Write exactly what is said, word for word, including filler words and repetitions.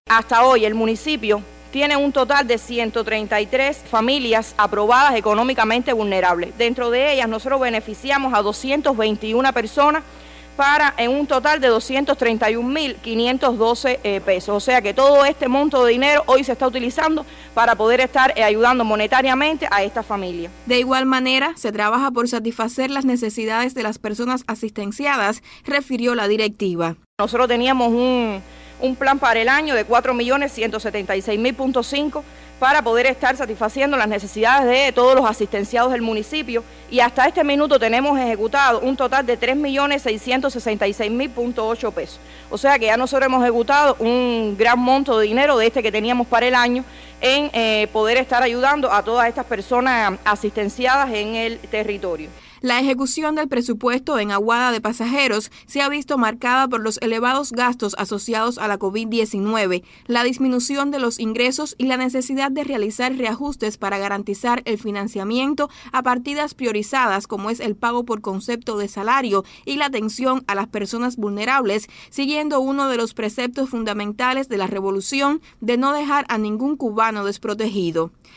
Hasta hoy el municipio tiene un total de ciento treinta y tres familias aprobadas económicamente vulnerables. Dentro de ellas nosotros beneficiamos a doscientas veintiuna personas para en un total de doscientos treinta y un mil quinientos doce eh, pesos. O sea que todo este monto de dinero hoy se está utilizando para poder estar eh, ayudando monetariamente a esta familia. De igual manera, se trabaja por satisfacer las necesidades de las personas asistenciadas, refirió la directiva. Nosotros teníamos un... un plan para el año de cuatro millones ciento setenta y seis mil punto cinco para poder estar satisfaciendo las necesidades de todos los asistenciados del municipio y hasta este minuto tenemos ejecutado un total de tres millones seiscientos sesenta y seis mil punto ocho pesos. O sea que ya nosotros hemos ejecutado un gran monto de dinero de este que teníamos para el año en eh, poder estar ayudando a todas estas personas asistenciadas en el territorio. La ejecución del presupuesto en Aguada de Pasajeros se ha visto marcada por los elevados gastos asociados a la COVID diecinueve, la disminución de los ingresos y la necesidad de realizar reajustes para garantizar el financiamiento a partidas priorizadas como es el pago por concepto de salario y la atención a las personas vulnerables, siguiendo uno de los preceptos fundamentales de la revolución de no dejar a ningún cubano desprotegido.